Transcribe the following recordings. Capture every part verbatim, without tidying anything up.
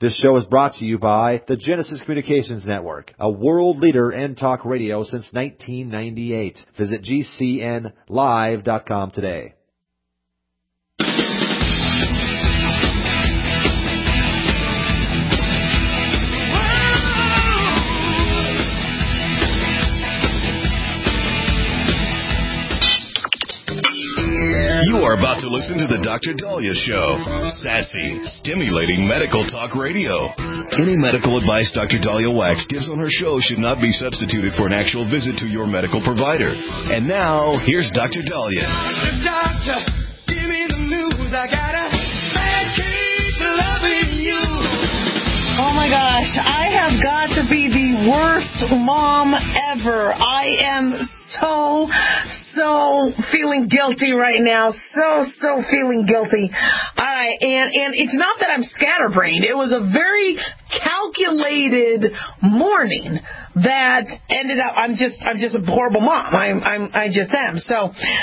This show is brought to you by the Genesis Communications Network, a world leader in talk radio since nineteen ninety-eight. Visit G C N live dot com today. You are about to listen to the Doctor Dahlia Show. Sassy, stimulating medical talk radio. Any medical advice Doctor Dahlia Wax gives on her show should not be substituted for an actual visit to your medical provider. And now, here's Doctor Dahlia. Doctor, give me the news. I got a bad case of loving you. Oh my gosh, I have got to be the worst mom ever. I am so, so feeling guilty right now. So, so feeling guilty. All right, and, and it's not that I'm scatterbrained. It was a very calculated morning that ended up, I'm just, I'm just a horrible mom. I'm, I'm, I just am. So,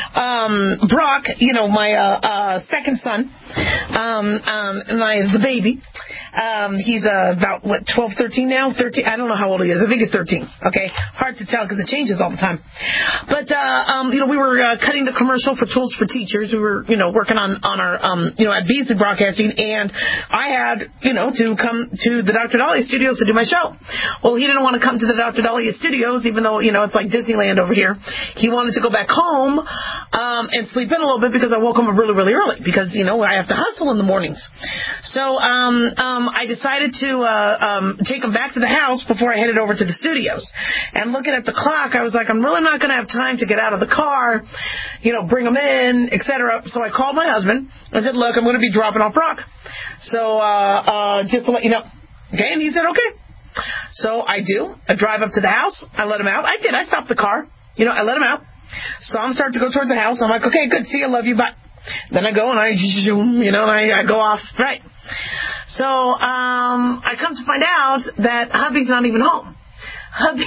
um, Brock, you know, my, uh, uh, second son, um, um, my, the baby, um, he's, uh, about, what, twelve, thirteen now? thirteen, I don't know how old he is. I think he's thirteen. Okay. Hard to tell because it changes all the time. But, uh, um, you know, we were, uh, cutting the commercial for Tools for Teachers. We were, you know, working on, on our, um, you know, at Beasley Broadcasting, and I had, you know, to come to the Doctor Dahlia Studios to do my show. Well, he didn't want to come to the Doctor Dahlia Studios, even though, you know, it's like Disneyland over here. He wanted to go back home, um, and sleep in a little bit because I woke him up really, really early because, you know, I have to hustle in the mornings. So, um, um, I decided to, uh, um, take him back to the house before I headed over to the studios. And looking at the clock, I was like, I'm really not going to have time to get out of the car, you know, bring him in, et cetera. So I called my husband. I said, look, I'm going to be dropping off Brock. So, uh, uh, just to let you know. Okay. And he said, okay. So I do. I drive up to the house. I let him out. I did. I stopped the car. You know, I let him out. So I'm starting to go towards the house. I'm like, okay, good. See you. Love you. Bye. Then I go and I, you know, and I, I go off. Right. So, um, I come to find out that hubby's not even home. Hubby,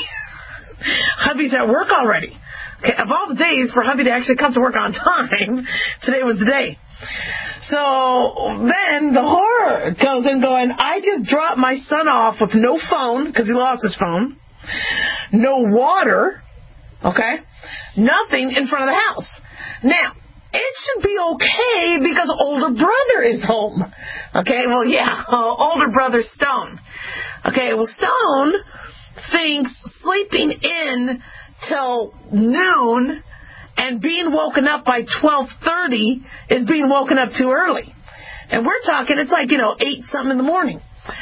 hubby's at work already. Okay. Of all the days for hubby to actually come to work on time, today was the day. So then the horror goes in going, I just dropped my son off with no phone because he lost his phone, no water, okay, nothing in front of the house. Now, it should be okay because older brother is home. Okay, well, yeah, uh, older brother Stone. Okay, well, Stone thinks sleeping in till noon and being woken up by twelve thirty is being woken up too early. And we're talking, it's like, you know, eight something in the morning.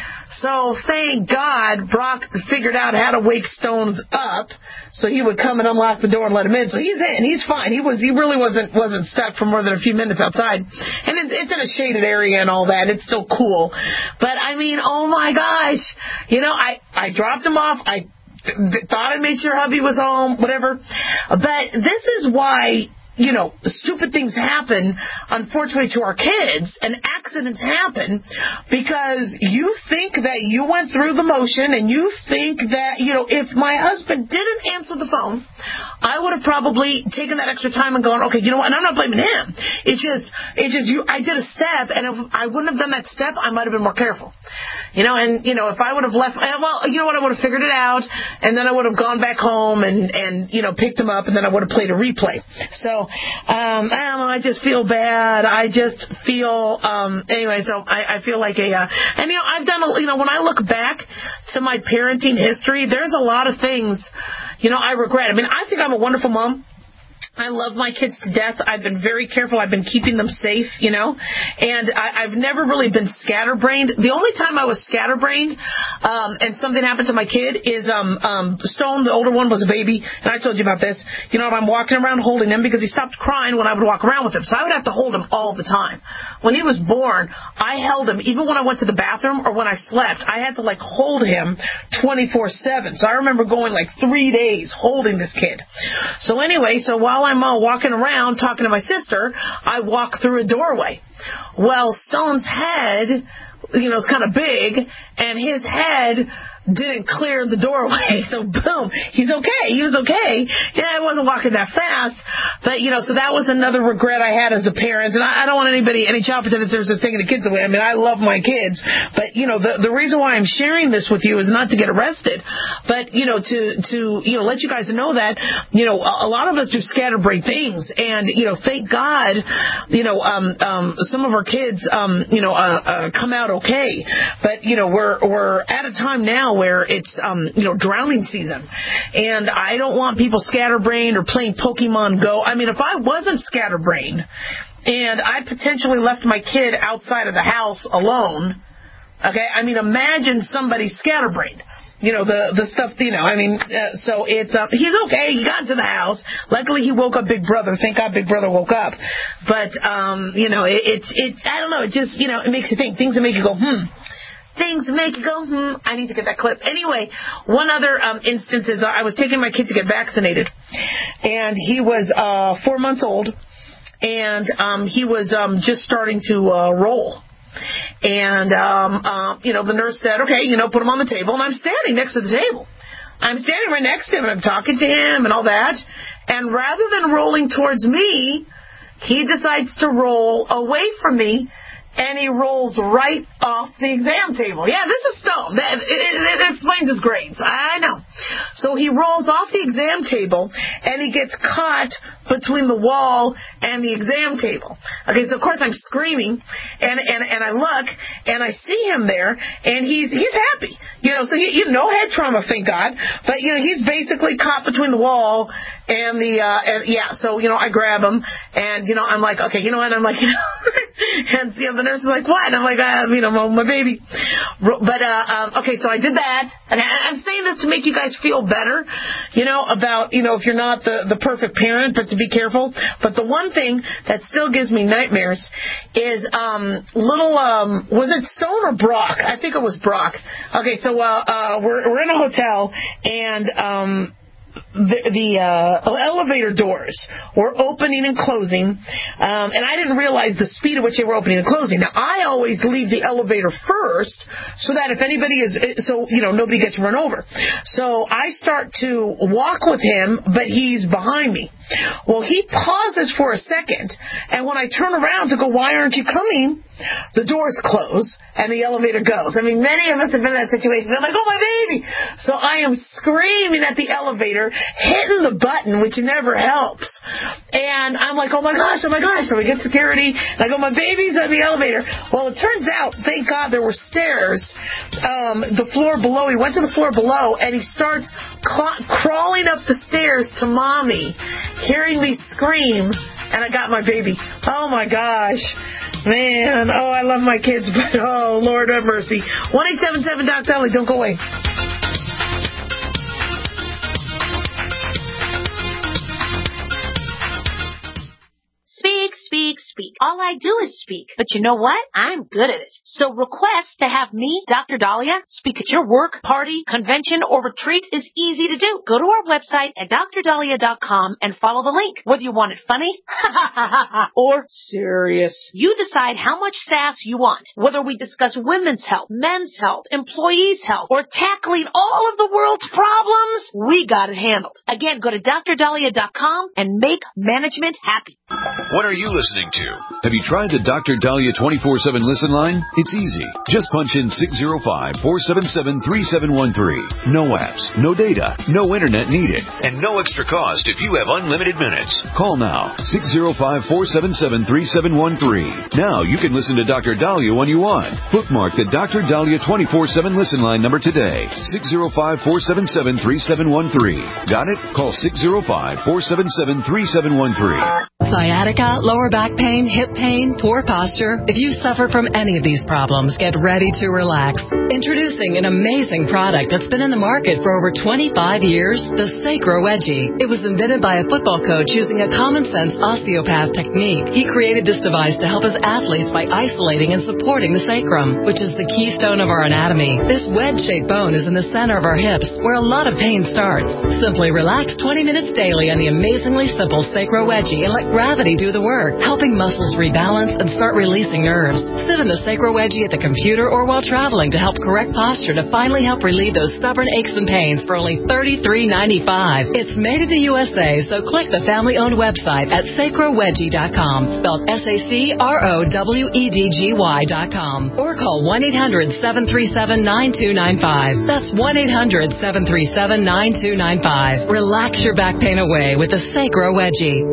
So thank God Brock figured out how to wake Stones up so he would come and unlock the door and let him in. So he's in. He's fine. He was. He really wasn't wasn't stuck for more than a few minutes outside. And it's, it's in a shaded area and all that. It's still cool. But, I mean, oh, my gosh. You know, I, I dropped him off. I th- thought I made sure hubby was home, whatever. But this is why, you know, stupid things happen, unfortunately, to our kids, and accidents happen because you think that you went through the motion and you think that, you know, if my husband didn't answer the phone, I would have probably taken that extra time and gone, okay, you know what, and I'm not blaming him. It's just, it's just, you, I did a step, and if I wouldn't have done that step, I might have been more careful. You know, and, you know, if I would have left, well, you know what, I would have figured it out, and then I would have gone back home and, and you know, picked him up, and then I would have played a replay. So, um, I don't know, I just feel bad. I just feel, um, anyway, so I, I feel like a, uh, and, you know, I've done, a, you know, when I look back to my parenting history, there's a lot of things, you know, I regret. I mean, I think I'm a wonderful mom. I love my kids to death. I've been very careful. I've been keeping them safe, you know, and I, I've never really been scatterbrained. The only time I was scatterbrained um, and something happened to my kid is um, um, Stone, the older one, was a baby, and I told you about this. You know, I'm walking around holding him because he stopped crying when I would walk around with him, so I would have to hold him all the time. When he was born, I held him, even when I went to the bathroom or when I slept, I had to, like, hold him twenty-four seven. So I remember going, like, three days holding this kid. So anyway, so while I'm uh, walking around talking to my sister, I walk through a doorway. Well, Stone's head, you know, is kind of big, and his head didn't clear the doorway. So boom, he's okay. He was okay. Yeah, I wasn't walking that fast. But, you know, so that was another regret I had as a parent. And I, I don't want anybody, any child protective services taking the kids away. I mean, I love my kids. But, you know, the, the reason why I'm sharing this with you is not to get arrested. But, you know, to, to, you know, let you guys know that, you know, a, a lot of us do scatterbrained things. And, you know, thank God, you know, um, um, some of our kids, um, you know, uh, uh, come out okay. But, you know, we're, we're at a time now where it's, um, you know, drowning season. And I don't want people scatterbrained or playing Pokemon Go. I mean, if I wasn't scatterbrained and I potentially left my kid outside of the house alone, okay, I mean, imagine somebody scatterbrained. You know, the the stuff, you know, I mean, uh, so it's, uh, he's okay. He got into the house. Luckily, he woke up Big Brother. Thank God Big Brother woke up. But, um, you know, it, it's, it's, I don't know, it just, you know, it makes you think. Things that make you go, hmm. Things make you go, hmm, I need to get that clip. Anyway, one other um, instance is uh, I was taking my kid to get vaccinated, and he was uh, four months old, and um, he was um, just starting to uh, roll. And, um, uh, you know, the nurse said, okay, you know, put him on the table, and I'm standing next to the table. I'm standing right next to him, and I'm talking to him and all that, and rather than rolling towards me, he decides to roll away from me, and he rolls right off the exam table. Yeah, this is Stone. It, it, it explains his grades. I know. So he rolls off the exam table, and he gets caught between the wall and the exam table. Okay, so of course I'm screaming, and and, and I look, and I see him there, and he's he's happy. You know, so he, you know, no head trauma, thank God. But, you know, he's basically caught between the wall and the, uh, and, yeah, so, you know, I grab him, and, you know, I'm like, okay, you know what, I'm like, you know, and, you know, the nurse is like, what? And I'm like, uh, you know, my baby. But, uh, um, okay, so I did that, and I, I'm saying this to make you guys feel better, you know, about, you know, if you're not the, the perfect parent, but to be careful. But the one thing that still gives me nightmares is, um, little, um, was it Stone or Brock? I think it was Brock. Okay, so, uh, uh, we're, we're in a hotel, and, um, the, the uh, elevator doors were opening and closing, um, and I didn't realize the speed at which they were opening and closing. Now, I always leave the elevator first so that if anybody is, so, you know, nobody gets run over. So I start to walk with him, but he's behind me. Well, he pauses for a second, and when I turn around to go, why aren't you coming? The doors close, and the elevator goes. I mean, many of us have been in that situation. I'm like, oh, my baby! So I am screaming at the elevator, hitting the button, which never helps. And I'm like, oh, my gosh, oh, my gosh. So we get security, and I go, my baby's on the elevator. Well, it turns out, thank God, there were stairs. Um, the floor below, he went to the floor below, and he starts cl- crawling up the stairs to Mommy, hearing me scream, and I got my baby. Oh, my gosh. Man, oh, I love my kids, but oh, Lord have mercy. one eight seven seven Doc Dolly, don't go away. Speak, speak, speak. All I do is speak. But you know what? I'm good at it. So request to have me, Doctor Dahlia, speak at your work, party, convention, or retreat is easy to do. Go to our website at D R dahlia dot com and follow the link. Whether you want it funny or serious, you decide how much sass you want. Whether we discuss women's health, men's health, employees' health, or tackling all of the world's problems, we got it handled. Again, go to D R dahlia dot com and make management happy. What are you listening to? Have you tried the Doctor Dahlia twenty-four seven listen line? It's easy. Just punch in six zero five, four seven seven, three seven one three. No apps, no data, no internet needed, and no extra cost if you have unlimited minutes. Call now, six zero five, four seven seven, three seven one three. Now you can listen to Doctor Dahlia when you want. Bookmark the Doctor Dahlia twenty-four seven listen line number today, six zero five, four seven seven, three seven one three. Got it? Call six zero five, four seven seven, three seven one three. Sciatica, lower back pain, hip pain, poor posture. If you suffer from any of these problems, get ready to relax. Introducing an amazing product that's been in the market for over twenty-five years, the Sacro Wedgie. It was invented by a football coach using a common-sense osteopath technique. He created this device to help his athletes by isolating and supporting the sacrum, which is the keystone of our anatomy. This wedge-shaped bone is in the center of our hips, where a lot of pain starts. Simply relax twenty minutes daily on the amazingly simple Sacro Wedgie and let gravity do the work, helping muscles rebalance and start releasing nerves. Sit in the Sacro Wedgie at the computer or while traveling to help correct posture to finally help relieve those stubborn aches and pains for only thirty-three ninety-five. It's made in the U S A, so click the family-owned website at sacro wedgie dot com, spelled S A C R O W E D G Y dot com, or call one eight hundred seven three seven nine two nine five. That's one eight hundred seven three seven nine two nine five. Relax your back pain away with the Sacro Wedgie.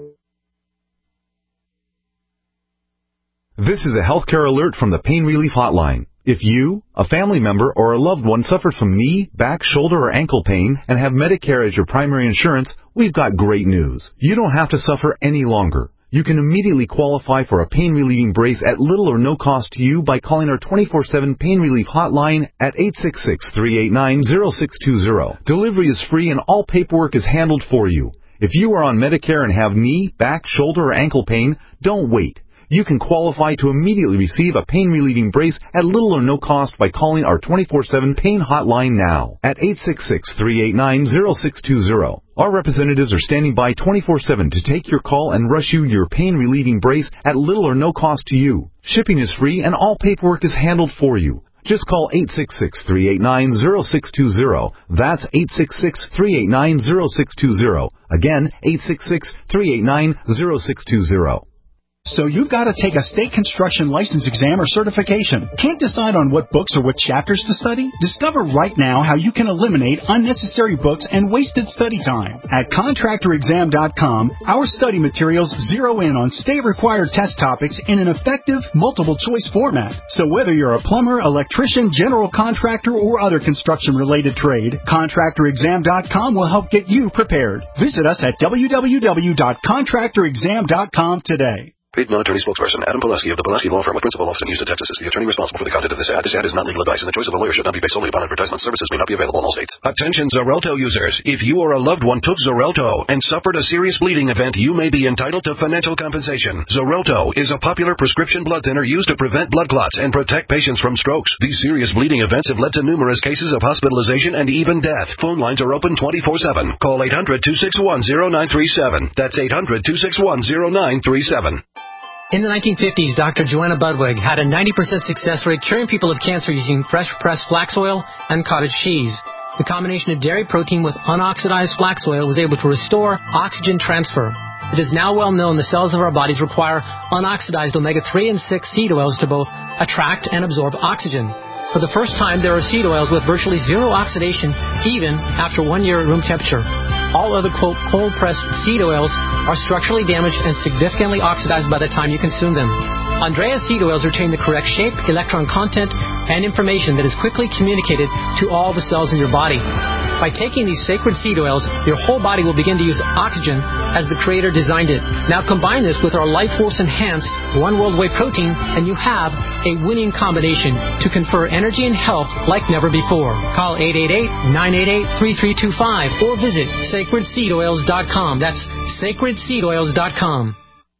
This is a healthcare alert from the Pain Relief Hotline. If you, a family member, or a loved one suffers from knee, back, shoulder, or ankle pain and have Medicare as your primary insurance, we've got great news. You don't have to suffer any longer. You can immediately qualify for a pain-relieving brace at little or no cost to you by calling our twenty-four seven Pain Relief Hotline at eight six six, three eight nine, zero six two zero. Delivery is free and all paperwork is handled for you. If you are on Medicare and have knee, back, shoulder, or ankle pain, don't wait. You can qualify to immediately receive a pain-relieving brace at little or no cost by calling our twenty-four seven Pain Hotline now at eight six six, three eight nine, zero six two zero. Our representatives are standing by twenty-four seven to take your call and rush you your pain-relieving brace at little or no cost to you. Shipping is free and all paperwork is handled for you. Just call eight six six, three eight nine, zero six two zero. That's eight six six, three eight nine, zero six two zero. Again, eight six six, three eight nine, zero six two zero. So you've got to take a state construction license exam or certification. Can't decide on what books or what chapters to study? Discover right now how you can eliminate unnecessary books and wasted study time. At contractor exam dot com, our study materials zero in on state-required test topics in an effective, multiple-choice format. So whether you're a plumber, electrician, general contractor, or other construction-related trade, contractor exam dot com will help get you prepared. Visit us at w w w dot contractor exam dot com today. Paid non-attorney spokesperson Adam Pulaski of the Pulaski Law Firm with principal office in Houston, Texas is the attorney responsible for the content of this ad. This ad is not legal advice, and the choice of a lawyer should not be based solely upon advertisement. Services may not be available in all states. Attention Xarelto users. If you or a loved one took Xarelto and suffered a serious bleeding event, you may be entitled to financial compensation. Xarelto is a popular prescription blood thinner used to prevent blood clots and protect patients from strokes. These serious bleeding events have led to numerous cases of hospitalization and even death. Phone lines are open twenty-four seven. Call eight hundred, two six one, zero nine three seven. That's eight hundred, two six one, zero nine three seven. In the nineteen fifties, Doctor Joanna Budwig had a ninety percent success rate curing people of cancer using fresh-pressed flax oil and cottage cheese. The combination of dairy protein with unoxidized flax oil was able to restore oxygen transfer. It is now well known the cells of our bodies require unoxidized omega three and six seed oils to both attract and absorb oxygen. For the first time, there are seed oils with virtually zero oxidation, even after one year at room temperature. All other, quote, cold-pressed seed oils are structurally damaged and significantly oxidized by the time you consume them. Andrea seed oils retain the correct shape, electron content, and information that is quickly communicated to all the cells in your body. By taking these sacred seed oils, your whole body will begin to use oxygen as the Creator designed it. Now combine this with our Life Force Enhanced One World Whey Protein, and you have a winning combination to confer energy and health like never before. Call eight eight eight, nine eight eight, three three two five or visit sacred seed oils dot com. That's sacred seed oils dot com.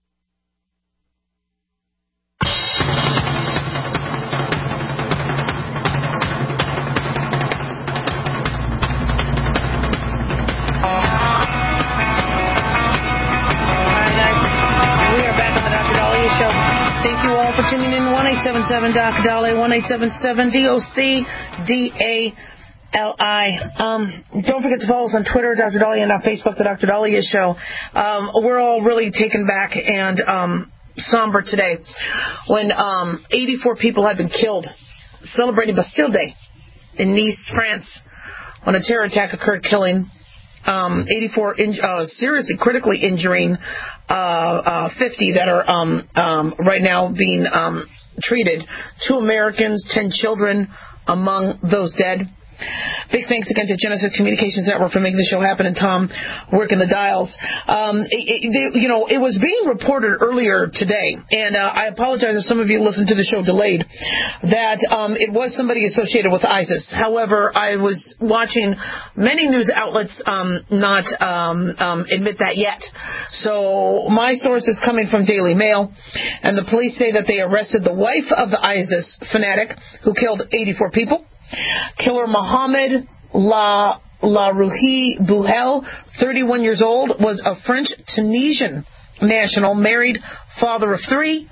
For tuning in, one eight seven seven D O C D A L I, one eight seven seven D O C D A L I. Um, don't forget to follow us on Twitter, Doctor Dahlia, and on Facebook, The Doctor Dahlia Show. Um, we're all really taken back and um, somber today when um, eighty-four people had been killed celebrating Bastille Day in Nice, France, when a terror attack occurred, killing Um, eighty-four in, uh, seriously, critically injuring uh, uh, fifty that are um, um, right now being um, treated. Two Americans, ten children among those dead. Big thanks again to Genesis Communications Network for making the show happen, and Tom working the dials. Um, it, it, you know, it was being reported earlier today, and uh, I apologize if some of you listened to the show delayed, that um, it was somebody associated with ISIS. However, I was watching many news outlets um, not um, um, admit that yet. So my source is coming from Daily Mail, and the police say that they arrested the wife of the ISIS fanatic who killed eighty-four people. Killer Mohammed La La Ruhi Bouhel, thirty-one years old, was a French-Tunisian national, married, father of three,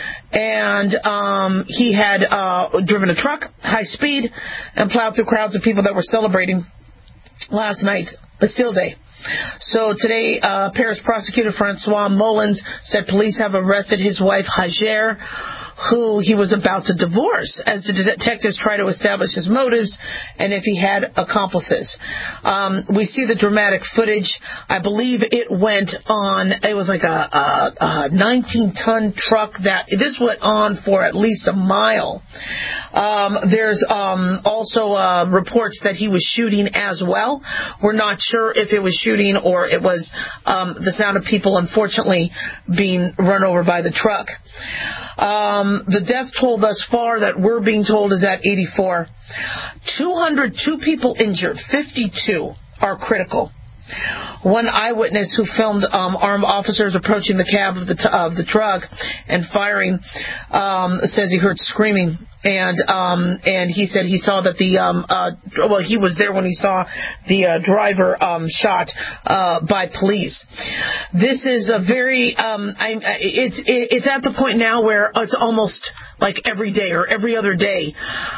and um, he had uh, driven a truck, high speed, and plowed through crowds of people that were celebrating last night, Bastille Day. So today, uh, Paris prosecutor Francois Molins said police have arrested his wife, Hajer, who he was about to divorce, as the detectives try to establish his motives and if he had accomplices. Um, we see the dramatic footage. I believe it went on, it was like a nineteen-ton truck that, this went on for at least a mile. Um, there's um, also uh, reports that he was shooting as well. We're not sure if it was shooting or it was um, the sound of people, unfortunately, being run over by the truck. Um, the death toll thus far that we're being told is at eighty-four. two hundred two people injured, fifty-two are critical. One eyewitness who filmed um, armed officers approaching the cab of the t- of the truck and firing um, says he heard screaming, and um, and he said he saw that the um, uh, well he was there when he saw the uh, driver um, shot uh, by police. This is a very um, I, it's it's at the point now where it's almost like every day or every other day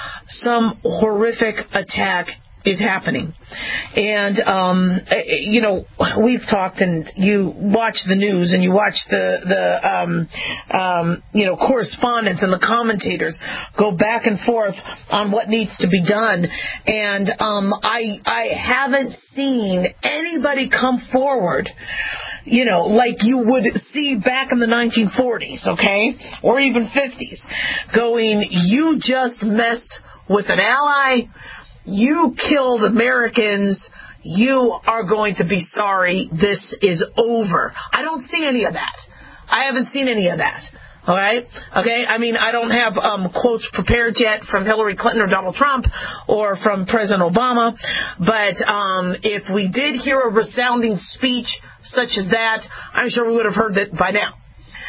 some horrific attack is happening. And, um, you know, we've talked, and you watch the news and you watch the, the um, um, you know, correspondents and the commentators go back and forth on what needs to be done. And um, I, I haven't seen anybody come forward, you know, like you would see back in the nineteen forties, okay, or even fifties, going, you just messed with an ally, you killed Americans, you are going to be sorry, this is over. I don't see any of that. I haven't seen any of that. All right? Okay? I mean, I don't have um, quotes prepared yet from Hillary Clinton or Donald Trump or from President Obama, but um, if we did hear a resounding speech such as that, I'm sure we would have heard it by now.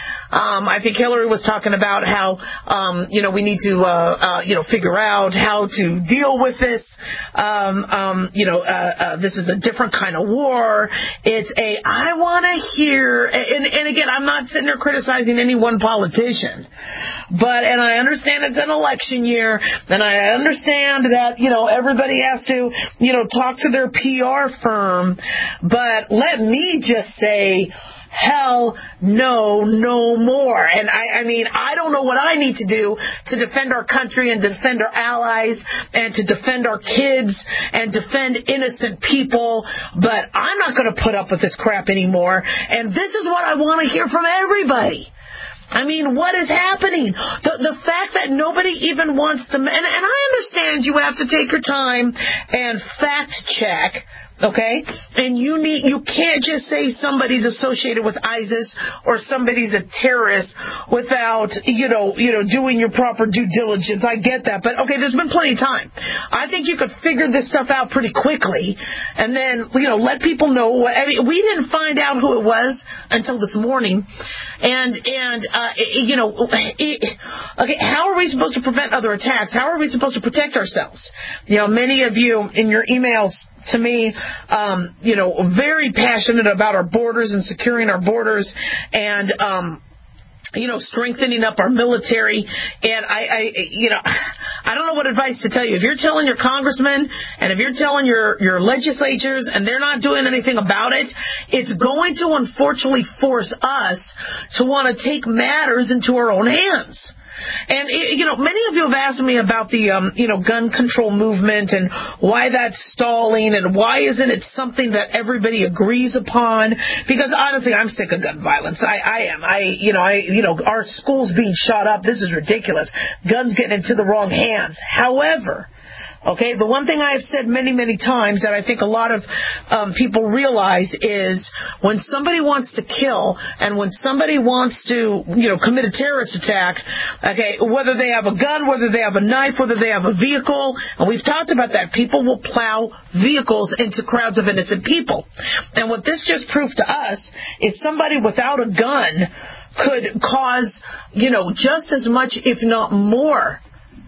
Um, I think Hillary was talking about how, um, you know, we need to, uh, uh, you know, figure out how to deal with this. Um, um, you know, uh, uh, this is a different kind of war. It's a, I want to hear, and, and again, I'm not sitting there criticizing any one politician, but, and I understand it's an election year, and I understand that, you know, everybody has to, you know, talk to their P R firm, but let me just say, hell no, no more. And I, I mean, I don't know what I need to do to defend our country and defend our allies and to defend our kids and defend innocent people, but I'm not going to put up with this crap anymore. And this is what I want to hear from everybody. I mean, what is happening? The the fact that nobody even wants to, and, and I understand you have to take your time and fact check, okay? And you need, you can't just say somebody's associated with ISIS or somebody's a terrorist without, you know, you know, doing your proper due diligence. I get that. But okay, there's been plenty of time. I think you could figure this stuff out pretty quickly and then, you know, let people know. I mean, we didn't find out who it was until this morning. And, and, uh, you know, it, okay, how are we supposed to prevent other attacks? How are we supposed to protect ourselves? You know, many of you in your emails to me, um, you know, very passionate about our borders and securing our borders and, um, you know, strengthening up our military. And I, I, you know, I don't know what advice to tell you. If you're telling your congressmen and if you're telling your, your legislatures and they're not doing anything about it, it's going to unfortunately force us to want to take matters into our own hands. And, you know, many of you have asked me about the, um, you know, gun control movement and why that's stalling and why isn't it something that everybody agrees upon? Because honestly, I'm sick of gun violence. I, I am. I, you know, I, you know, our schools being shot up. This is ridiculous. Guns getting into the wrong hands. However, okay, the one thing I've said many, many times that I think a lot of um, people realize is when somebody wants to kill and when somebody wants to, you know, commit a terrorist attack, okay, whether they have a gun, whether they have a knife, whether they have a vehicle, and we've talked about that, people will plow vehicles into crowds of innocent people. And what this just proved to us is somebody without a gun could cause, you know, just as much, if not more,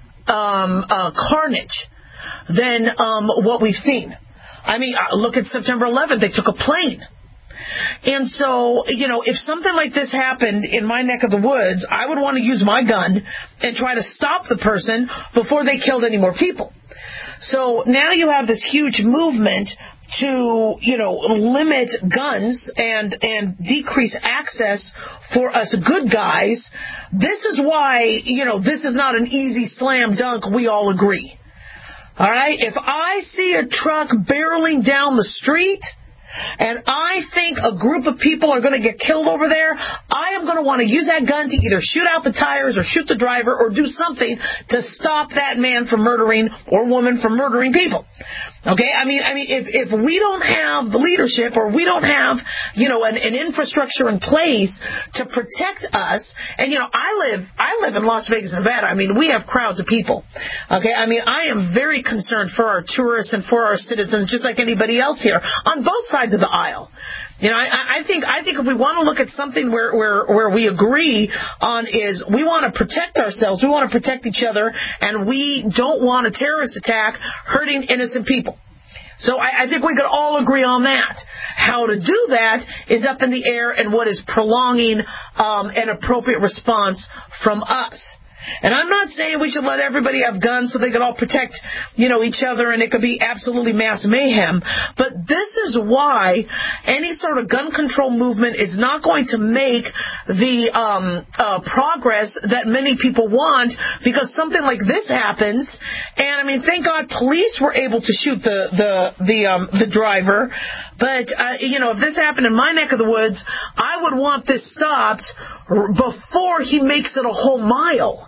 um, uh, carnage than um, what we've seen. I mean, look at September eleventh. They took a plane. And so, you know, if something like this happened in my neck of the woods, I would want to use my gun and try to stop the person before they killed any more people. So now you have this huge movement to, you know, limit guns and and decrease access for us good guys. This is why, you know, this is not an easy slam dunk, we all agree. All right? If I see a truck barreling down the street and I think a group of people are going to get killed over there, I am going to want to use that gun to either shoot out the tires or shoot the driver or do something to stop that man from murdering or woman from murdering people. Okay? I mean, I mean, if, if we don't have the leadership or we don't have, you know, an, an infrastructure in place to protect us, and, you know, I live, I live in Las Vegas, Nevada. I mean, we have crowds of people. Okay? I mean, I am very concerned for our tourists and for our citizens, just like anybody else here, on both sides of the aisle. You know, I, I think I think if we want to look at something where, where, where we agree on is we want to protect ourselves, we want to protect each other, and we don't want a terrorist attack hurting innocent people. So I, I think we could all agree on that. How to do that is up in the air and what is prolonging um, an appropriate response from us. And I'm not saying we should let everybody have guns so they can all protect, you know, each other and it could be absolutely mass mayhem. But this is why any sort of gun control movement is not going to make the um, uh, progress that many people want, because something like this happens. And I mean, thank God police were able to shoot the the the, um, the driver. But uh, you know, if this happened in my neck of the woods, I would want this stopped before he makes it a whole mile.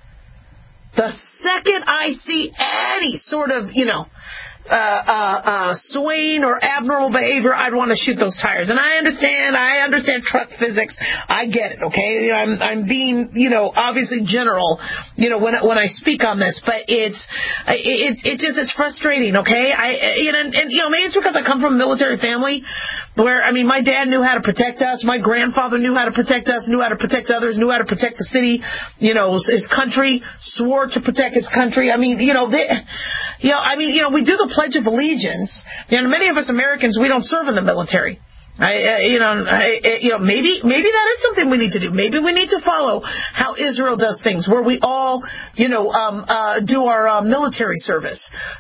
The second I see any sort of, you know, uh, uh, uh, swaying or abnormal behavior, I'd want to shoot those tires. And I understand, I understand truck physics. I get it, okay? I'm, I'm being, you know, obviously general, you know, when, when I speak on this, but it's, it's, it's just, it's frustrating, okay? I, you know, and, and, you know, maybe it's because I come from a military family where, I mean, my dad knew how to protect us. My grandfather knew how to protect us, knew how to protect others, knew how to protect the city, you know, his country, swore to protect his country. I mean, you know, they, you know, I mean, you know, we do the Pledge of Allegiance. You know, many of us Americans, we don't serve in the military. I, uh, you know, I, you know, maybe, maybe that is something we need to do. Maybe we need to follow how Israel does things, where we all, you know, um, uh, do our uh, military service.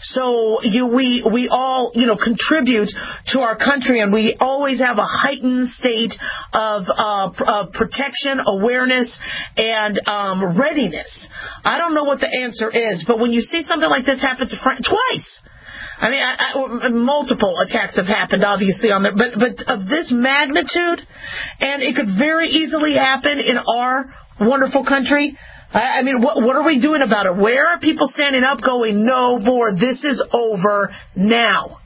So you, we, we all, you know, contribute to our country, and we always have a heightened state of uh, pr- uh, protection, awareness, and um, readiness. I don't know what the answer is, but when you see something like this happen to Frank twice. I mean, I, I, multiple attacks have happened, obviously, on there, but but of this magnitude, and it could very easily happen in our wonderful country. I, I mean, what, what are we doing about it? Where are people standing up, going, "No more, this is over now"?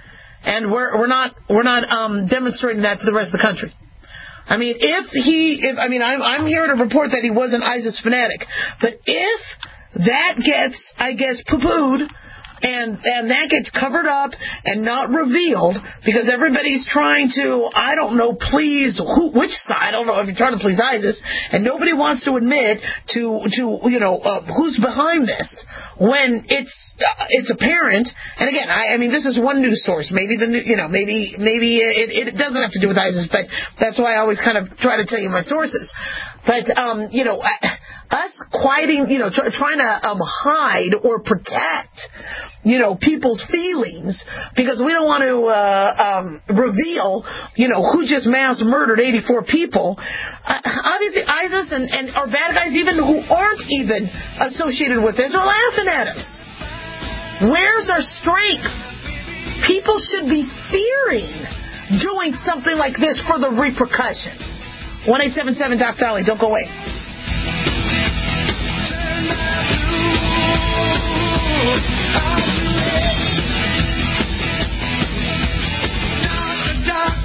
And we're we're not we're not um, demonstrating that to the rest of the country. I mean, if he, if I mean, I'm I'm here to report that he was an ISIS fanatic, but if that gets, I guess, poo-pooed. And and that gets covered up and not revealed because everybody's trying to, I don't know, please who, which side? I don't know if you're trying to please ISIS, and nobody wants to admit to to you know uh, who's behind this when it's uh, it's apparent. And again, I, I mean, this is one news source. Maybe the you know maybe maybe it, it doesn't have to do with ISIS, but that's why I always kind of try to tell you my sources. But um, you know, us quieting, you know, tr- trying to um, hide or protect, you know, people's feelings because we don't want to uh, um, reveal, you know, who just mass murdered eighty-four people. Uh, obviously, ISIS and, and our bad guys, even who aren't even associated with this, are laughing at us. Where's our strength? People should be fearing doing something like this for the repercussion. one eight seven seven Doc Dolly. Don't go away.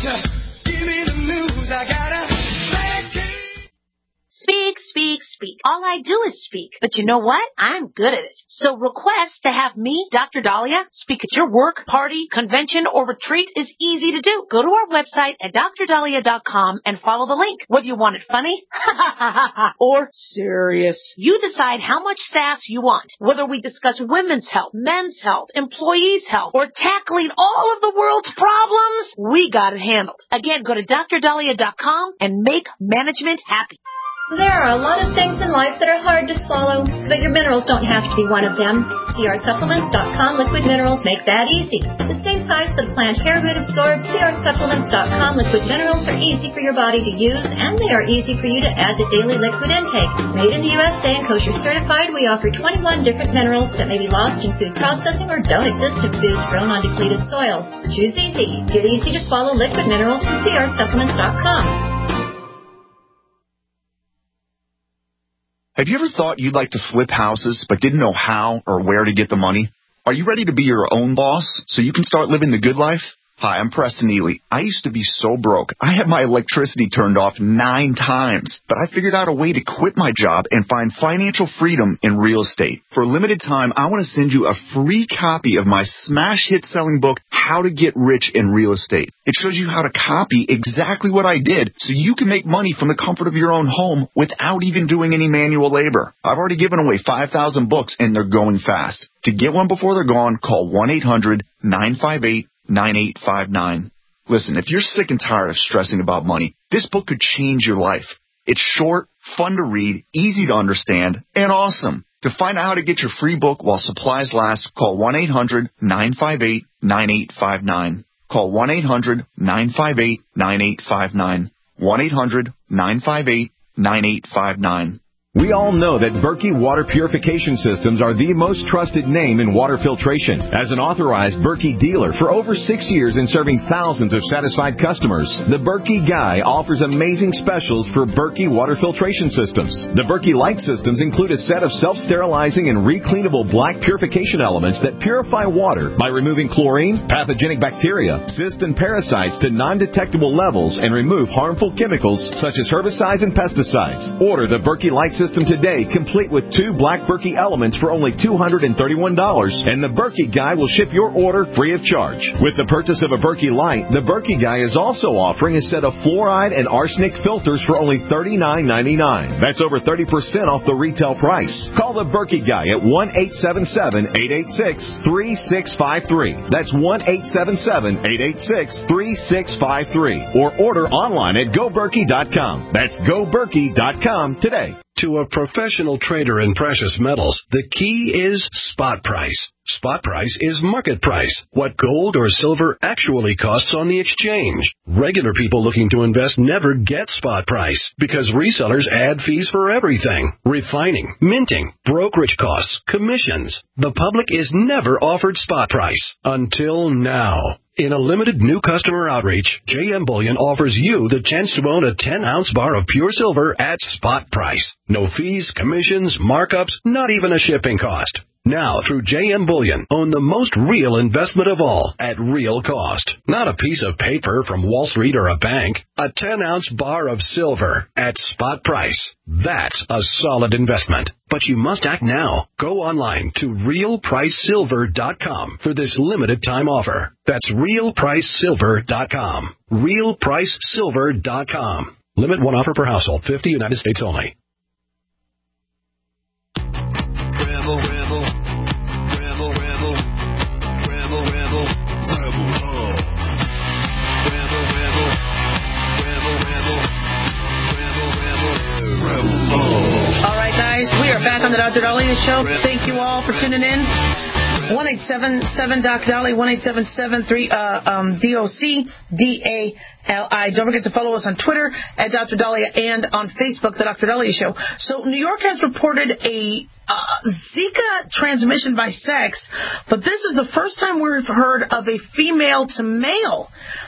Speak, speak, speak. All All I do is speak. But you know what? I'm good at it. So request to have me, Doctor Dahlia, speak at your work, party, convention, or retreat is easy to do. Go to our website at d r dahlia dot com and follow the link. Whether you want it funny or serious, you decide how much sass you want. Whether we discuss women's health, men's health, employees' health, or tackling all of the world's problems, we got it handled. Again, go to d r dahlia dot com and make management happy. There are a lot of things in life that are hard to swallow, but your minerals don't have to be one of them. C R supplements dot com liquid minerals make that easy. The same size that a plant hair root absorbs, C R supplements dot com liquid minerals are easy for your body to use, and they are easy for you to add to daily liquid intake. Made in the U S A and kosher certified, we offer twenty-one different minerals that may be lost in food processing or don't exist in foods grown on depleted soils. Choose easy. Get easy to swallow liquid minerals from C R supplements dot com. Have you ever thought you'd like to flip houses but didn't know how or where to get the money? Are you ready to be your own boss so you can start living the good life? Hi, I'm Preston Ely. I used to be so broke. I had my electricity turned off nine times, but I figured out a way to quit my job and find financial freedom in real estate. For a limited time, I want to send you a free copy of my smash hit selling book, How to Get Rich in Real Estate. It shows you how to copy exactly what I did so you can make money from the comfort of your own home without even doing any manual labor. I've already given away five thousand books and they're going fast. To get one before they're gone, call one eight hundred nine five eight nine eight five nine. Listen, if you're sick and tired of stressing about money, this book could change your life. It's short, fun to read, easy to understand, and awesome. To find out how to get your free book while supplies last, call one eight hundred nine five eight nine eight five nine. Call one eight hundred nine five eight nine eight five nine. one eight hundred nine five eight nine eight five nine. We all know that Berkey Water Purification Systems are the most trusted name in water filtration. As an authorized Berkey dealer for over six years and serving thousands of satisfied customers, the Berkey Guy offers amazing specials for Berkey Water Filtration Systems. The Berkey Light Systems include a set of self-sterilizing and recleanable black purification elements that purify water by removing chlorine, pathogenic bacteria, cysts, and parasites to non-detectable levels and remove harmful chemicals such as herbicides and pesticides. Order the Berkey Light System today, complete with two black Berkey elements for only two hundred thirty-one dollars, and the Berkey Guy will ship your order free of charge. With the purchase of a Berkey Light, the Berkey Guy is also offering a set of fluoride and arsenic filters for only thirty-nine ninety-nine. That's over thirty percent off the retail price. Call the Berkey Guy at one eight seven seven eight eight six three six five three. That's one eight seven seven eight eight six three six five three. Or order online at go berkey dot com. That's go berkey dot com today. To a professional trader in precious metals, the key is spot price. Spot price is market price, what gold or silver actually costs on the exchange. Regular people looking to invest never get spot price because resellers add fees for everything. Refining, minting, brokerage costs, commissions. The public is never offered spot price until now. In a limited new customer outreach, J M Bullion offers you the chance to own a ten-ounce bar of pure silver at spot price. No fees, commissions, markups, not even a shipping cost. Now, through J M Bullion, own the most real investment of all at real cost. Not a piece of paper from Wall Street or a bank. A ten-ounce bar of silver at spot price. That's a solid investment. But you must act now. Go online to real price silver dot com for this limited time offer. That's real price silver dot com. real price silver dot com. Limit one offer per household. fifty United States only. Ramble, ramble, ramble, ramble, ramble, ramble, ramble, oh. Ramble, ramble, ramble, ramble, ramble, ramble, ramble, oh. All right, guys, we are back on the Doctor Dahlia Show. Thank you all for tuning in. one eight seven seven Doc Dahlia, one eight seven seven three uh, um, D O C D A L I. Don't forget to follow us on Twitter at Doctor Dahlia and on Facebook, The Doctor Dahlia Show. So New York has reported a uh, Zika transmission by sex, but this is the first time we've heard of a female to male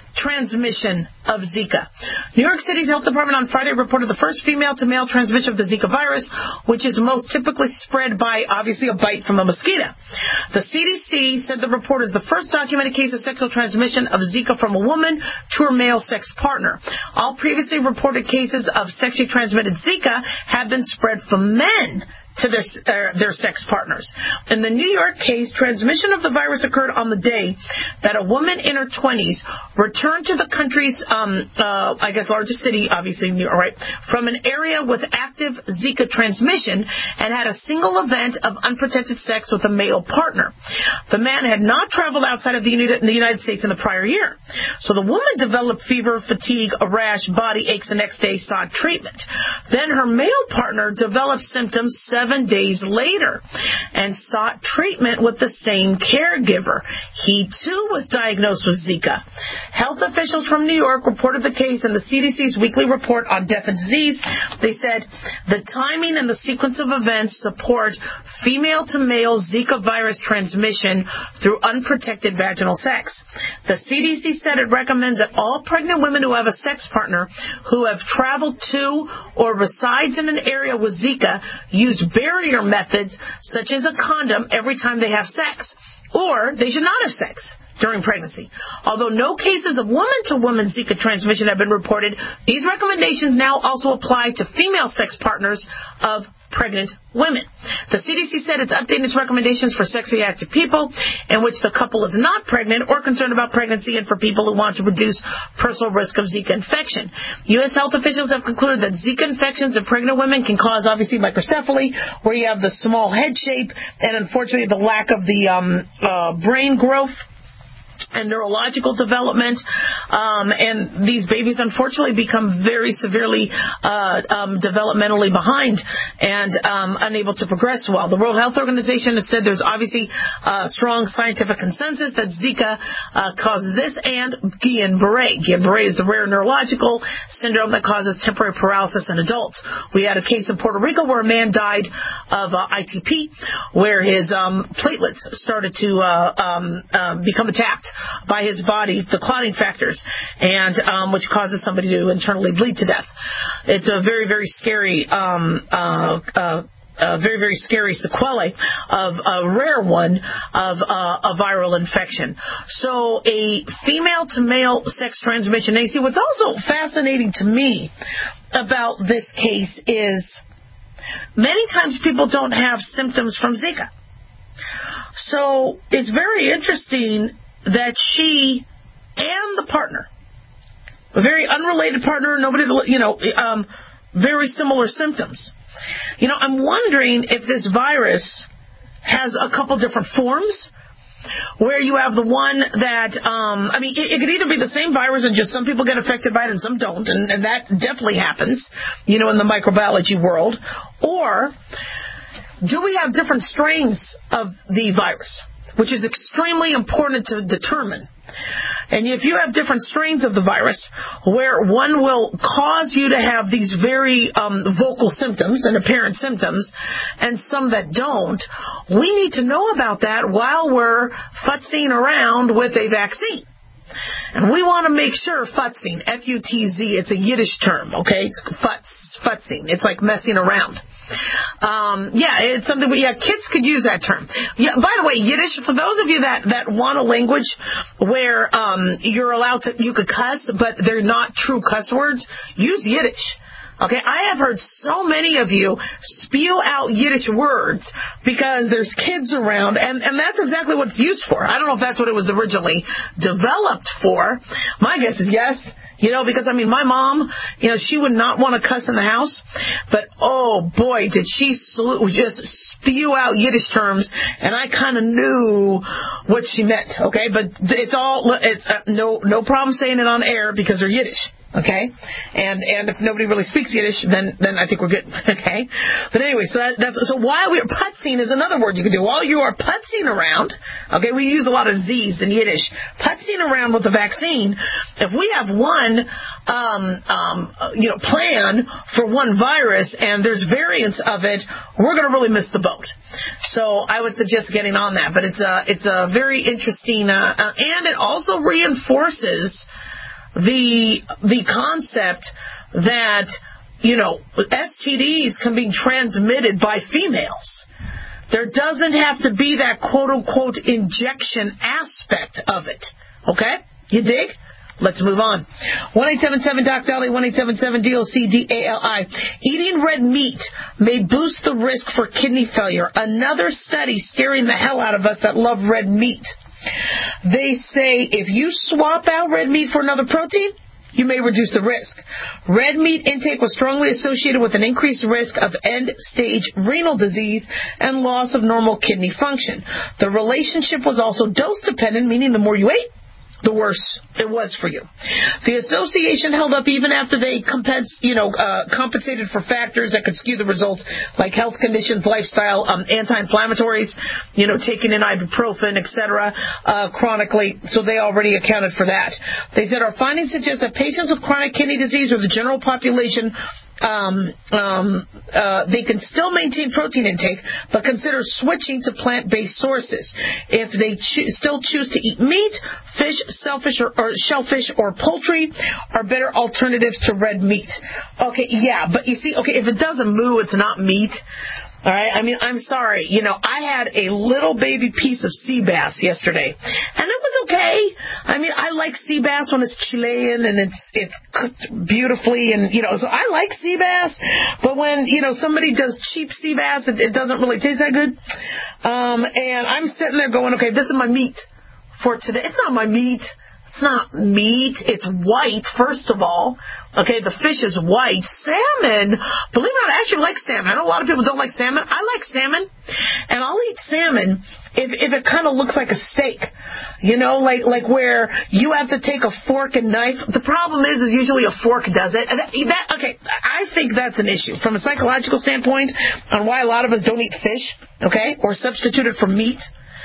transmission of Zika. New York City's health department on Friday reported the first female-to-male transmission of the Zika virus, which is most typically spread by, obviously, a bite from a mosquito. The C D C said the report is the first documented case of sexual transmission of Zika from a woman to her male sex partner. All previously reported cases of sexually transmitted Zika have been spread from men to their uh, their sex partners. In the New York case, transmission of the virus occurred on the day that a woman in her twenties returned to the country's, um, uh, I guess, largest city, obviously New York, right, from an area with active Zika transmission and had a single event of unprotected sex with a male partner. The man had not traveled outside of the United States in the prior year. So the woman developed fever, fatigue, a rash, body aches, and next day sought treatment. Then her male partner developed symptoms seven days later and sought treatment with the same caregiver. He, too, was diagnosed with Zika. Health officials from New York reported the case in the C D C's weekly report on death and disease. They said the timing and the sequence of events support female-to-male Zika virus transmission through unprotected vaginal sex. The C D C said it recommends that all pregnant women who have a sex partner who have traveled to or resides in an area with Zika use barrier methods such as a condom every time they have sex, or they should not have sex during pregnancy. Although no cases of woman-to-woman Zika transmission have been reported, these recommendations now also apply to female sex partners of pregnant women. The C D C said it's updating its recommendations for sexually active people in which the couple is not pregnant or concerned about pregnancy, and for people who want to reduce personal risk of Zika infection. U S health officials have concluded that Zika infections in pregnant women can cause, obviously, microcephaly, where you have the small head shape and, unfortunately, the lack of the um, uh, brain growth and neurological development, um, and these babies unfortunately become very severely uh, um, developmentally behind and um, unable to progress well. The World Health Organization has said there's obviously uh, strong scientific consensus that Zika uh, causes this, and Guillain-Barré. Guillain-Barré is the rare neurological syndrome that causes temporary paralysis in adults. We had a case in Puerto Rico where a man died of uh, I T P, where his um, platelets started to uh, um, uh, become attacked by his body, the clotting factors, and um, which causes somebody to internally bleed to death. It's a very, very scary, um, uh, uh, uh, very, very scary sequelae of a rare one of uh, a viral infection. So a female-to-male sex transmission. And you see, what's also fascinating to me about this case is many times people don't have symptoms from Zika. So it's very interesting that she and the partner, a very unrelated partner, nobody, you know, um, very similar symptoms. You know, I'm wondering if this virus has a couple different forms, where you have the one that, um, I mean, it, it could either be the same virus and just some people get affected by it and some don't, and, and that definitely happens, you know, in the microbiology world, or do we have different strains of the virus, which is extremely important to determine. And if you have different strains of the virus, where one will cause you to have these very um, vocal symptoms and apparent symptoms, and some that don't, we need to know about that while we're futzing around with a vaccine. And we want to make sure futzing, F U T Z, it's a Yiddish term, okay? It's futz, futzing. It's like messing around. Um, yeah, it's something, yeah, kids could use that term. Yeah, by the way, Yiddish, for those of you that, that want a language where um, you're allowed to, you could cuss, but they're not true cuss words, use Yiddish. Okay, I have heard so many of you spew out Yiddish words because there's kids around, and, and that's exactly what it's used for. I don't know if that's what it was originally developed for. My guess is yes. You know, because, I mean, my mom, you know, she would not want to cuss in the house, but, oh, boy, did she sl- just spew out Yiddish terms, and I kind of knew what she meant, okay? But it's all, it's uh, no no problem saying it on air because they're Yiddish. Okay, and and if nobody really speaks Yiddish, then then I think we're good. Okay, but anyway, so that, that's so while we're putzing is another word you can do. While you are putzing around, okay, we use a lot of Z's in Yiddish. Putzing around with the vaccine. If we have one, um, um, you know, plan for one virus and there's variants of it, we're going to really miss the boat. So I would suggest getting on that. But it's a it's a very interesting, uh, uh, and it also reinforces the the concept that, you know, S T Ds can be transmitted by females. There doesn't have to be that quote-unquote injection aspect of it. Okay? You dig? Let's move on. one eight seven seven D O C D A L I, one eight seven seven D O C D A L I. Eating red meat may boost the risk for kidney failure. Another study scaring the hell out of us that love red meat. They say if you swap out red meat for another protein, you may reduce the risk. Red meat intake was strongly associated with an increased risk of end-stage renal disease and loss of normal kidney function. The relationship was also dose-dependent, meaning the more you ate, the worse it was for you. The association held up even after they compens- you know, uh, compensated for factors that could skew the results, like health conditions, lifestyle, um, anti-inflammatories, you know, taking in ibuprofen, et cetera, uh, chronically. So they already accounted for that. They said our findings suggest that patients with chronic kidney disease or the general population Um, um, uh, they can still maintain protein intake, but consider switching to plant-based sources. If they cho- still choose to eat meat, fish, shellfish, or, or shellfish or poultry are better alternatives to red meat. Okay, yeah, but you see, okay, if it doesn't moo, it's not meat. All right, I mean, I'm sorry. You know, I had a little baby piece of sea bass yesterday, and it was okay. I mean, I like sea bass when it's Chilean and it's it's cooked beautifully, and you know, so I like sea bass. But when you know somebody does cheap sea bass, it, it doesn't really taste that good. Um, and I'm sitting there going, okay, this is my meat for today. It's not my meat. It's not meat. It's white, first of all. Okay, the fish is white. Salmon, believe it or not, I actually like salmon. I know a lot of people don't like salmon. I like salmon, and I'll eat salmon if if it kind of looks like a steak. You know, like like where you have to take a fork and knife. The problem is, is usually a fork does it. That, that, okay, I think that's an issue from a psychological standpoint on why a lot of us don't eat fish, okay, or substitute it for meat.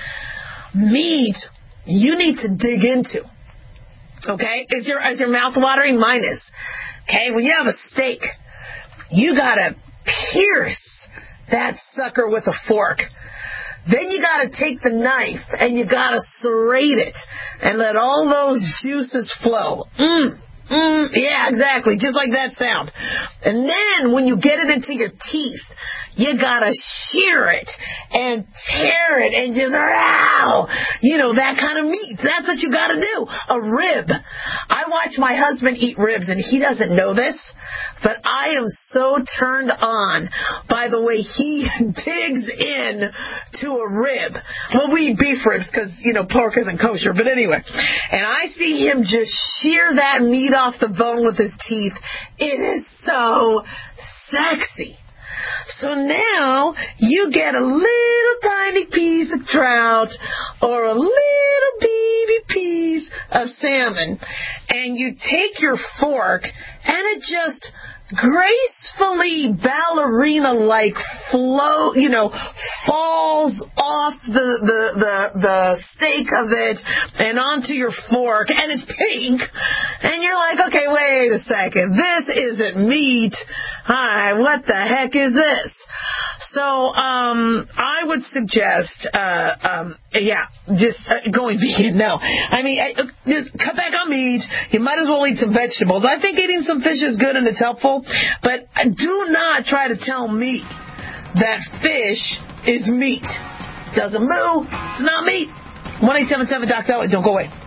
Meat, you need to dig into. Okay, is your is your mouth watering? Mine is. Okay, when you have a steak, you gotta pierce that sucker with a fork. Then you gotta take the knife and you gotta serrate it and let all those juices flow. Mmm. Mm, yeah, exactly. Just like that sound. And then when you get it into your teeth, you gotta shear it and tear it and just, ow! You know, that kind of meat. That's what you gotta do. A rib. I watch my husband eat ribs, and he doesn't know this, but I am so turned on by the way he digs in to a rib. Well, we eat beef ribs because, you know, pork isn't kosher, but anyway. And I see him just shear that meat off the bone with his teeth. It is so sexy. So now you get a little tiny piece of trout or a little baby piece of salmon, and you take your fork and it just gracefully ballerina-like flow, you know, falls off the, the, the, the steak of it and onto your fork, and it's pink, and you're like, okay, wait a second, this isn't meat. Hi, what the heck is this? So, um, I would suggest, uh, um, yeah, just uh, going vegan. No, I mean, I, just cut back on meat. You might as well eat some vegetables. I think eating some fish is good and it's helpful, but do not try to tell me that fish is meat. Doesn't moo. It's not meat. one eight seven seven D O C D A L I. Don't go away.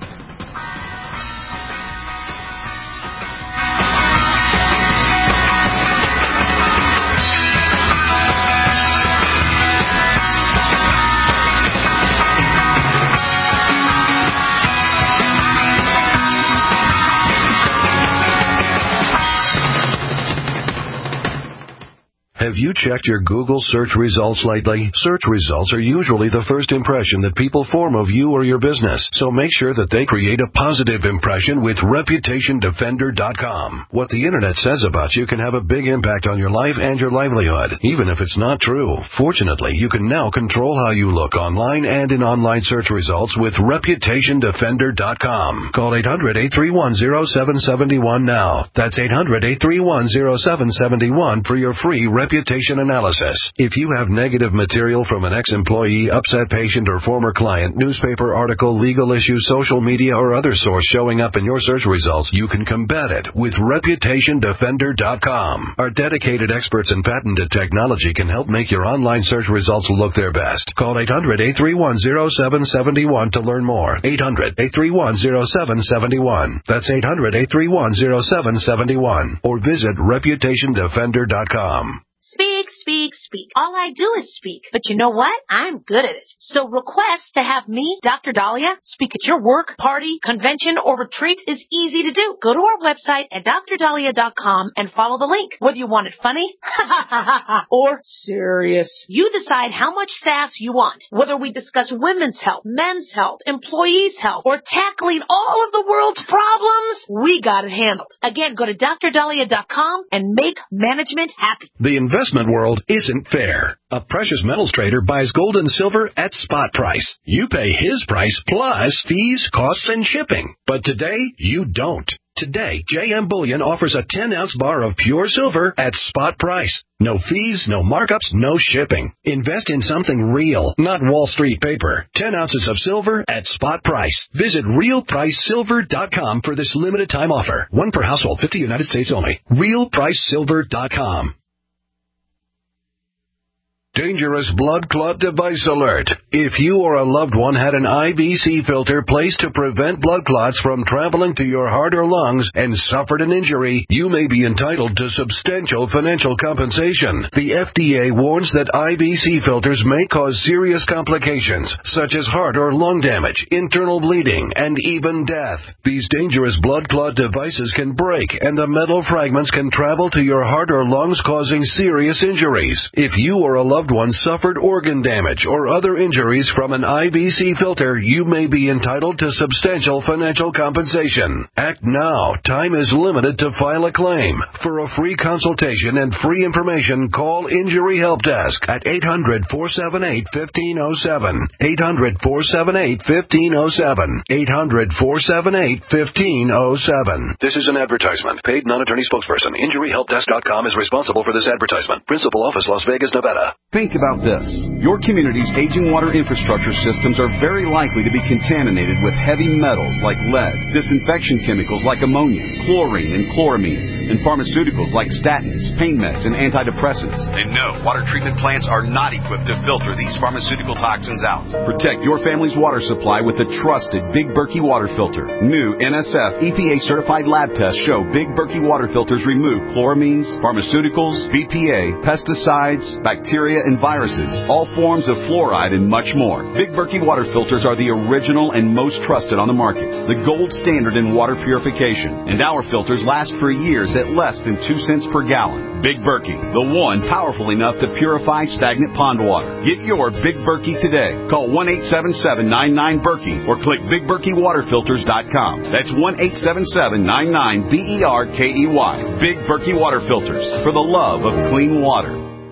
Have you checked your Google search results lately? Search results are usually the first impression that people form of you or your business, so make sure that they create a positive impression with Reputation Defender dot com. What the Internet says about you can have a big impact on your life and your livelihood, even if it's not true. Fortunately, you can now control how you look online and in online search results with Reputation Defender dot com. Call eight hundred, eight three one, zero seven seven one now. That's eight hundred, eight three one, zero seven seven one for your free Reputation reputation analysis. If you have negative material from an ex-employee, upset patient, or former client, newspaper article, legal issue, social media, or other source showing up in your search results, you can combat it with reputation defender dot com. Our dedicated experts in patented technology can help make your online search results look their best. Call eight hundred, eight three one, zero seven seven one to learn more. eight hundred, eight three one, zero seven seven one. That's eight hundred, eight three one, zero seven seven one. Or visit reputation defender dot com. Speak, speak, speak. All I do is speak. But you know what? I'm good at it. So request to have me, Doctor Dahlia, speak at your work, party, convention, or retreat is easy to do. Go to our website at dr dahlia dot com and follow the link. Whether you want it funny or serious, you decide how much sass you want. Whether we discuss women's health, men's health, employees' health, or tackling all of the world's problems, we got it handled. Again, go to dr dahlia dot com and make management happy. The investment world isn't fair. A precious metals trader buys gold and silver at spot price. You pay his price plus fees, costs, and shipping. But today, you don't. Today, J M Bullion offers a ten ounce bar of pure silver at spot price. No fees, no markups, no shipping. Invest in something real, not Wall Street paper. ten ounces of silver at spot price. Visit real price silver dot com for this limited time offer. One per household, fifty United States only. real price silver dot com. Dangerous blood clot device alert. If you or a loved one had an I V C filter placed to prevent blood clots from traveling to your heart or lungs and suffered an injury, you may be entitled to substantial financial compensation. The F D A warns that I V C filters may cause serious complications, such as heart or lung damage, internal bleeding, and even death. These dangerous blood clot devices can break, and the metal fragments can travel to your heart or lungs, causing serious injuries. If you or a loved one suffered organ damage or other injuries from an I V C filter, you may be entitled to substantial financial compensation. Act now. Time is limited to file a claim. For a free consultation and free information, call Injury Help Desk at eight hundred, four seven eight, one five zero seven. eight hundred, four seven eight, one five zero seven. eight hundred, four seven eight, one five zero seven. This is an advertisement. Paid non-attorney spokesperson. Injury Help Desk dot com is responsible for this advertisement. Principal office, Las Vegas, Nevada. Think about this. Your community's aging water infrastructure systems are very likely to be contaminated with heavy metals like lead, disinfection chemicals like ammonia, chlorine and chloramines, and pharmaceuticals like statins, pain meds, and antidepressants. And no, water treatment plants are not equipped to filter these pharmaceutical toxins out. Protect your family's water supply with the trusted Big Berkey water filter. New N S F E P A certified lab tests show Big Berkey water filters remove chloramines, pharmaceuticals, B P A, pesticides, bacteria, and viruses, all forms of fluoride, and much more. Big Berkey water filters are the original and most trusted on the market, the gold standard in water purification, and our filters last for years at less than two cents per gallon. Big Berkey, the one powerful enough to purify stagnant pond water. Get your Big Berkey today. Call one eight seven seven, nine nine, Berkey or click big berkey water filters dot com. That's one eight seven seven, nine nine, B E R K E Y. Big Berkey water filters, for the love of clean water.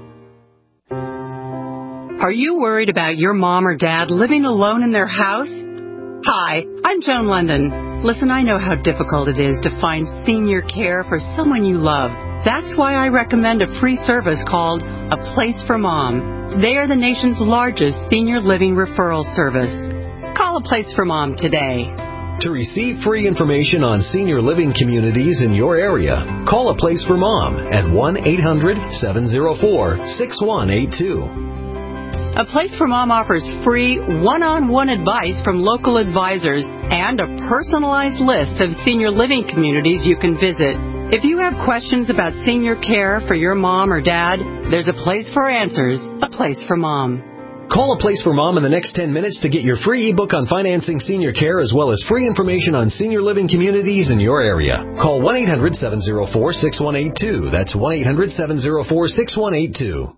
Are you worried about your mom or dad living alone in their house? Hi, I'm Joan London. Listen, I know how difficult it is to find senior care for someone you love. That's why I recommend a free service called A Place for Mom. They are the nation's largest senior living referral service. Call A Place for Mom today. To receive free information on senior living communities in your area, call A Place for Mom at one eight hundred, seven oh four, six one eight two. A Place for Mom offers free one-on-one advice from local advisors and a personalized list of senior living communities you can visit. If you have questions about senior care for your mom or dad, there's a place for answers. A Place for Mom. Call A Place for Mom in the next ten minutes to get your free ebook on financing senior care as well as free information on senior living communities in your area. Call one eight hundred, seven oh four, six one eight two. That's one eight hundred, seven oh four, six one eight two.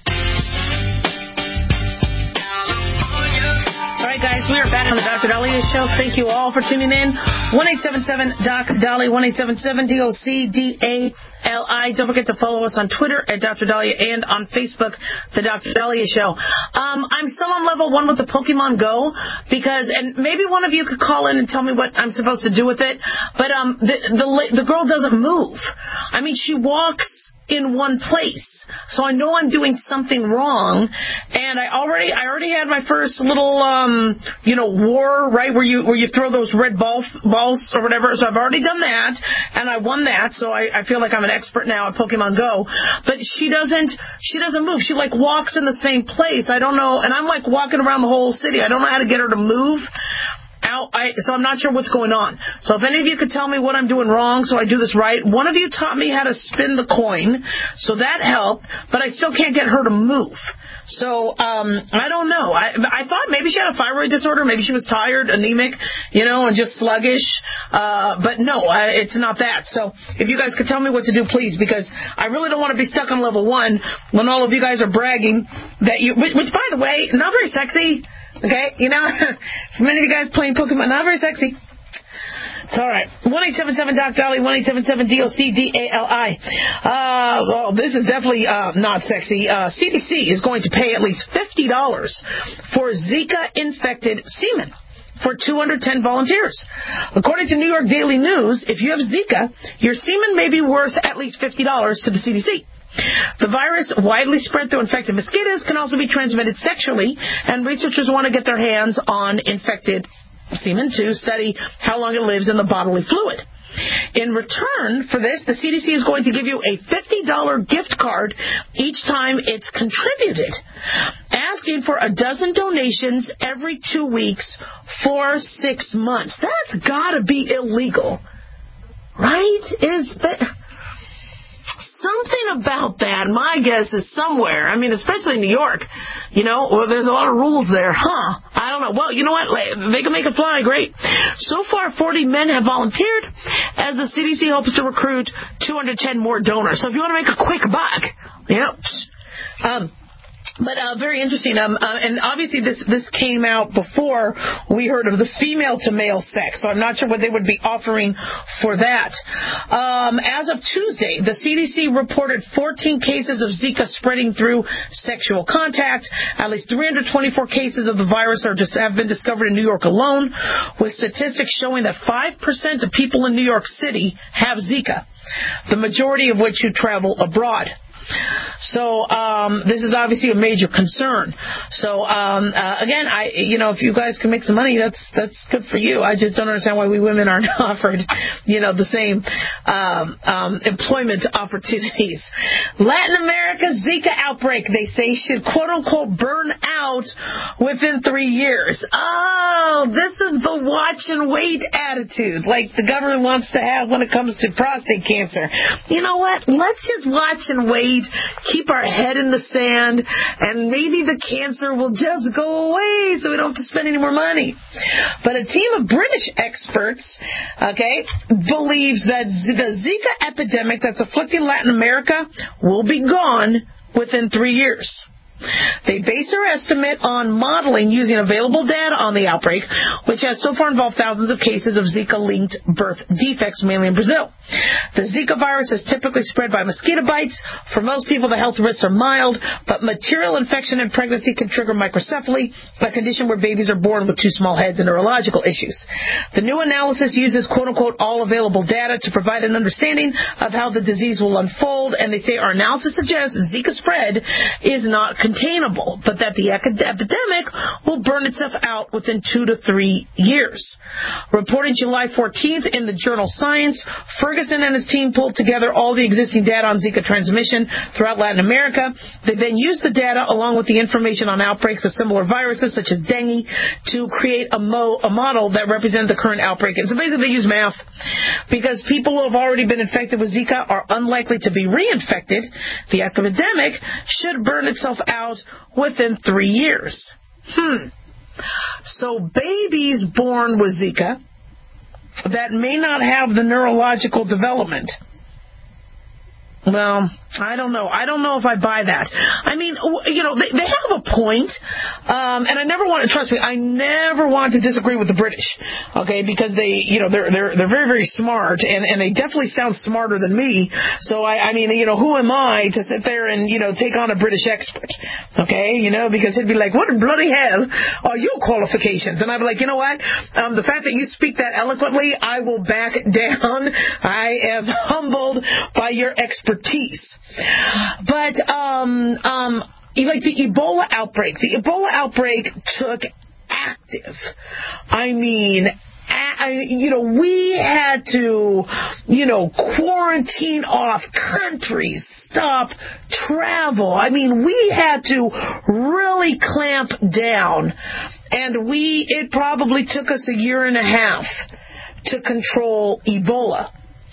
We are back on the Doctor Dahlia Show. Thank you all for tuning in. one eight seven seven Doc Dolly, one eight seven seven D O C D A L I. Don't forget to follow us on Twitter at Doctor Dahlia and on Facebook, The Doctor Dahlia Show. Um, I'm still on level one with the Pokemon Go because, and maybe one of you could call in and tell me what I'm supposed to do with it, but um, the, the, the girl doesn't move. I mean, she walks in one place. So I know I'm doing something wrong, and I already I already had my first little um you know war, right, where you where you throw those red ball, balls or whatever. So I've already done that, and I won that. So I, I feel like I'm an expert now at Pokemon Go. But she doesn't she doesn't move. She like walks in the same place. I don't know, and I'm like walking around the whole city. I don't know how to get her to move. Out, I, so I'm not sure what's going on. So if any of you could tell me what I'm doing wrong so I do this right. One of you taught me how to spin the coin, so that helped, but I still can't get her to move. So um, I don't know. I, I thought maybe she had a thyroid disorder. Maybe she was tired, anemic, you know, and just sluggish. Uh, but no, I, it's not that. So if you guys could tell me what to do, please, because I really don't want to be stuck on level one when all of you guys are bragging that you, which, which by the way, not very sexy. Okay, you know, for many of you guys playing Pokemon, not very sexy. It's all right. one eight seven seven Doc Dolly, one eight seven seven D O C D A L I. Uh, well, this is definitely uh, not sexy. Uh, C D C is going to pay at least fifty dollars for Zika-infected semen for two hundred ten volunteers. According to New York Daily News, if you have Zika, your semen may be worth at least fifty dollars to the C D C. The virus, widely spread through infected mosquitoes, can also be transmitted sexually, and researchers want to get their hands on infected semen to study how long it lives in the bodily fluid. In return for this, the C D C is going to give you a fifty dollars gift card each time it's contributed, asking for a dozen donations every two weeks for six months. That's got to be illegal, right? Is that... Something about that, my guess, is somewhere. I mean, especially in New York, you know, well, there's a lot of rules there. Huh? I don't know. Well, you know what? They can make it fly. Great. So far, forty men have volunteered as the C D C hopes to recruit two hundred ten more donors. So if you want to make a quick buck, yep. Um, But uh, very interesting, um, uh, and obviously this this came out before we heard of the female-to-male sex, so I'm not sure what they would be offering for that. Um, as of Tuesday, the C D C reported fourteen cases of Zika spreading through sexual contact. At least three hundred twenty-four cases of the virus are just, have been discovered in New York alone, with statistics showing that five percent of people in New York City have Zika, the majority of which who travel abroad. So um, this is obviously a major concern. So um, uh, again, I you know if you guys can make some money, that's that's good for you. I just don't understand why we women aren't offered you know the same um, um, employment opportunities. Latin America's Zika outbreak, they say, should quote unquote burn out within three years. Oh, this is the watch and wait attitude, like the government wants to have when it comes to prostate cancer. You know what? Let's just watch and wait. Keep our head in the sand, and maybe the cancer will just go away so we don't have to spend any more money. But a team of British experts, okay, believes that the Zika epidemic that's afflicting Latin America will be gone within three years. They base their estimate on modeling using available data on the outbreak, which has so far involved thousands of cases of Zika-linked birth defects, mainly in Brazil. The Zika virus is typically spread by mosquito bites. For most people, the health risks are mild, but material infection in pregnancy can trigger microcephaly, a condition where babies are born with too small heads and neurological issues. The new analysis uses quote-unquote all available data to provide an understanding of how the disease will unfold, and they say our analysis suggests Zika spread is not containable, but that the epidemic will burn itself out within two to three years. Reported July fourteenth in the journal Science, Ferguson and his team pulled together all the existing data on Zika transmission throughout Latin America. They then used the data along with the information on outbreaks of similar viruses such as dengue to create a, mo- a model that represented the current outbreak. And so basically they use math because people who have already been infected with Zika are unlikely to be reinfected. The epidemic should burn itself out within three years. Hmm. So babies born with Zika that may not have the neurological development Well, I don't know. I don't know if I buy that. I mean, you know, they, they have a point, um, and I never want to, trust me, I never want to disagree with the British, okay, because they, you know, they're they're they're very, very smart, and, and they definitely sound smarter than me, so I, I mean, you know, who am I to sit there and, you know, take on a British expert, okay, you know, because he'd be like, what in bloody hell are your qualifications? And I'd be like, you know what, um, the fact that you speak that eloquently, I will back down. I am humbled by your expertise. But, um, um, like the Ebola outbreak, the Ebola outbreak took active. I mean, I, you know, we had to, you know, quarantine off countries, stop travel. I mean, we had to really clamp down. And we, it probably took us a year and a half to control Ebola.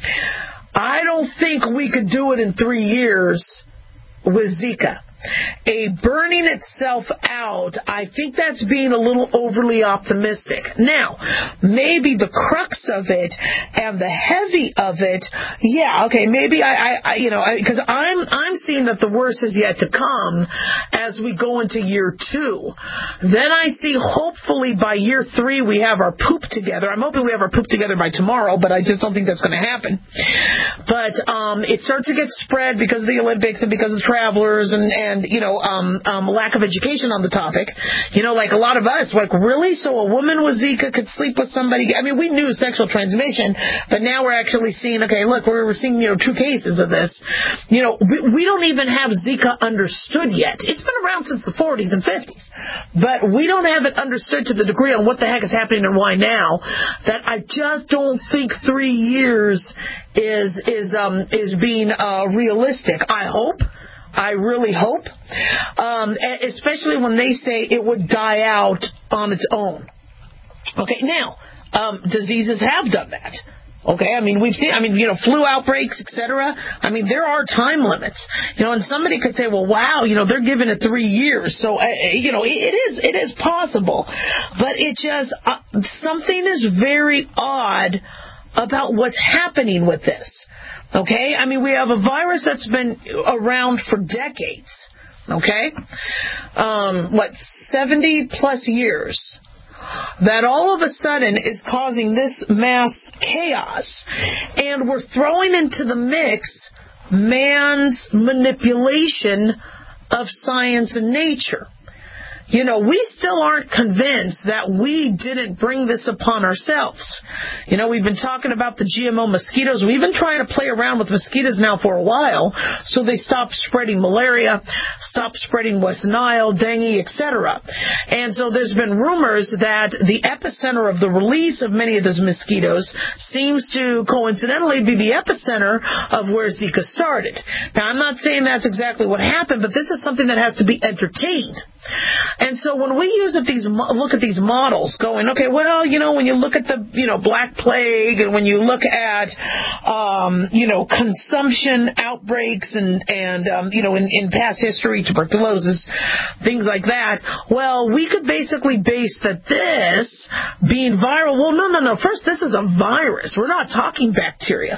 I don't think we could do it in three years with Zika. A burning itself out, I think that's being a little overly optimistic. Now, maybe the crux of it and the heavy of it, yeah, okay, maybe I, I, I you know, because I'm I'm seeing that the worst is yet to come as we go into year two. Then I see hopefully by year three we have our poop together. I'm hoping we have our poop together by tomorrow, but I just don't think that's going to happen. But um, it starts to get spread because of the Olympics and because of travelers and, and And, you know, um, um, lack of education on the topic. You know, like a lot of us, like, really? So a woman with Zika could sleep with somebody? I mean, we knew sexual transmission, but now we're actually seeing, okay, look, we're, we're seeing, you know, true cases of this. You know, we, we don't even have Zika understood yet. It's been around since the forties and fifties, but we don't have it understood to the degree on what the heck is happening and why now, that I just don't think three years is, is, um, is being, uh, realistic. I hope. I really hope, um, especially when they say it would die out on its own. Okay, now, um, diseases have done that. Okay, I mean, we've seen, I mean, you know, flu outbreaks, et cetera. I mean, there are time limits. You know, and somebody could say, well, wow, you know, they're giving it three years. So, uh, you know, it, it is, it is possible. But it just, uh, something is very odd about what's happening with this. Okay? I mean, we have a virus that's been around for decades. Okay? Um, what, seventy plus years. That all of a sudden is causing this mass chaos. And we're throwing into the mix man's manipulation of science and nature. You know, we still aren't convinced that we didn't bring this upon ourselves. You know, we've been talking about the G M O mosquitoes. We've been trying to play around with mosquitoes now for a while, so they stop spreading malaria, stop spreading West Nile, dengue, et cetera. And so there's been rumors that the epicenter of the release of many of those mosquitoes seems to coincidentally be the epicenter of where Zika started. Now, I'm not saying that's exactly what happened, but this is something that has to be entertained. And so when we use at these, look at these models going, okay, well, you know, when you look at the, you know, Black Plague and when you look at, um, you know, consumption outbreaks and, and um, you know, in, in past history, tuberculosis, things like that, well, we could basically base that this being viral, well, no, no, no, first, this is a virus. We're not talking bacteria.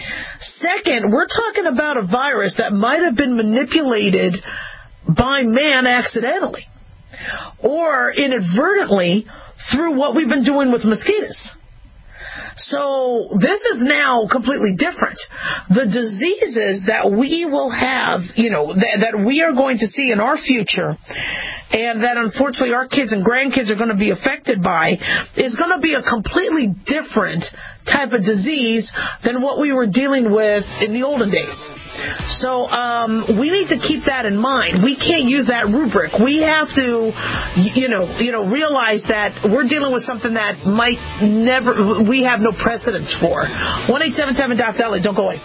Second, we're talking about a virus that might have been manipulated by man accidentally or inadvertently through what we've been doing with mosquitoes. So this is now completely different. The diseases that we will have, you know, that, that we are going to see in our future and that unfortunately our kids and grandkids are going to be affected by is going to be a completely different type of disease than what we were dealing with in the olden days. So um, we need to keep that in mind. We can't use that rubric. We have to, you know, you know, realize that we're dealing with something that might never, we have no precedence for. one eight seven seven Doc Dolly, don't go away.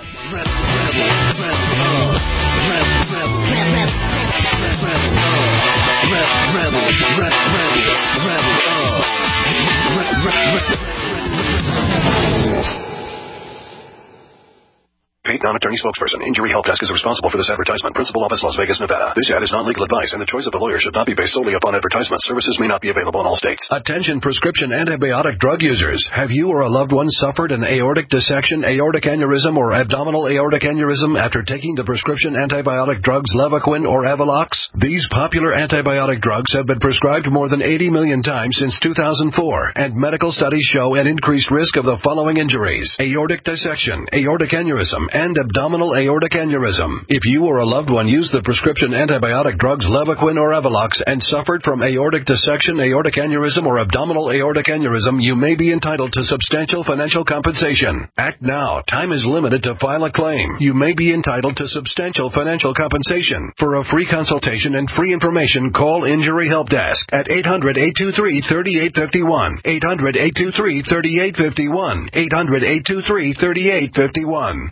Paint non-attorney spokesperson. Injury Help Desk is responsible for this advertisement. Principal office, Las Vegas, Nevada. This ad is not legal advice, and the choice of a lawyer should not be based solely upon advertisement. Services may not be available in all states. Attention prescription antibiotic drug users. Have you or a loved one suffered an aortic dissection, aortic aneurysm, or abdominal aortic aneurysm after taking the prescription antibiotic drugs Levaquin or Avelox? These popular antibiotic drugs have been prescribed more than eighty million times since two thousand four, and medical studies show an increased risk of the following injuries: aortic dissection, aortic aneurysm, and abdominal aortic aneurysm. If you or a loved one used the prescription antibiotic drugs Levaquin or Avelox and suffered from aortic dissection, aortic aneurysm, or abdominal aortic aneurysm, you may be entitled to substantial financial compensation. Act now. Time is limited to file a claim. You may be entitled to substantial financial compensation. For a free consultation and free information, call Injury Help Desk at eight hundred, eight two three, three eight five one, eight hundred, eight two three, three eight five one, eight hundred, eight two three, three eight five one.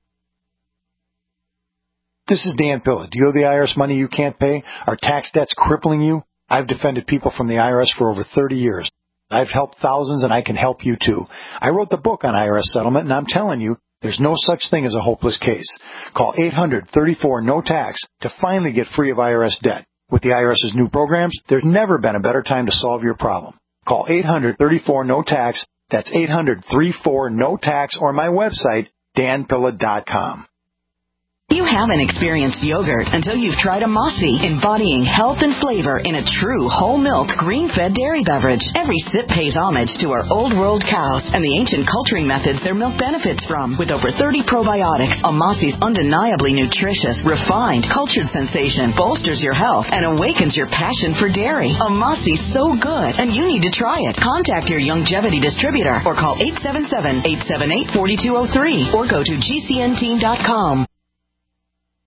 This is Dan Pilla. Do you owe the I R S money you can't pay? Are tax debts crippling you? I've defended people from the I R S for over thirty years. I've helped thousands, and I can help you too. I wrote the book on I R S settlement, and I'm telling you, there's no such thing as a hopeless case. Call eight hundred, thirty-four, no tax to finally get free of I R S debt. With the IRS's new programs, there's never been a better time to solve your problem. Call eight hundred, thirty-four, no tax. That's eight hundred, thirty-four, no tax, or my website, dan pilla dot com. You haven't experienced yogurt until you've tried a Mossy, embodying health and flavor in a true whole milk, green-fed dairy beverage. Every sip pays homage to our old world cows and the ancient culturing methods their milk benefits from. With over thirty probiotics, a Mossy's undeniably nutritious, refined, cultured sensation bolsters your health and awakens your passion for dairy. A Mossy's so good, and you need to try it. Contact your Youngevity distributor or call eight seven seven, eight seven eight, four two zero three or go to G C N team dot com.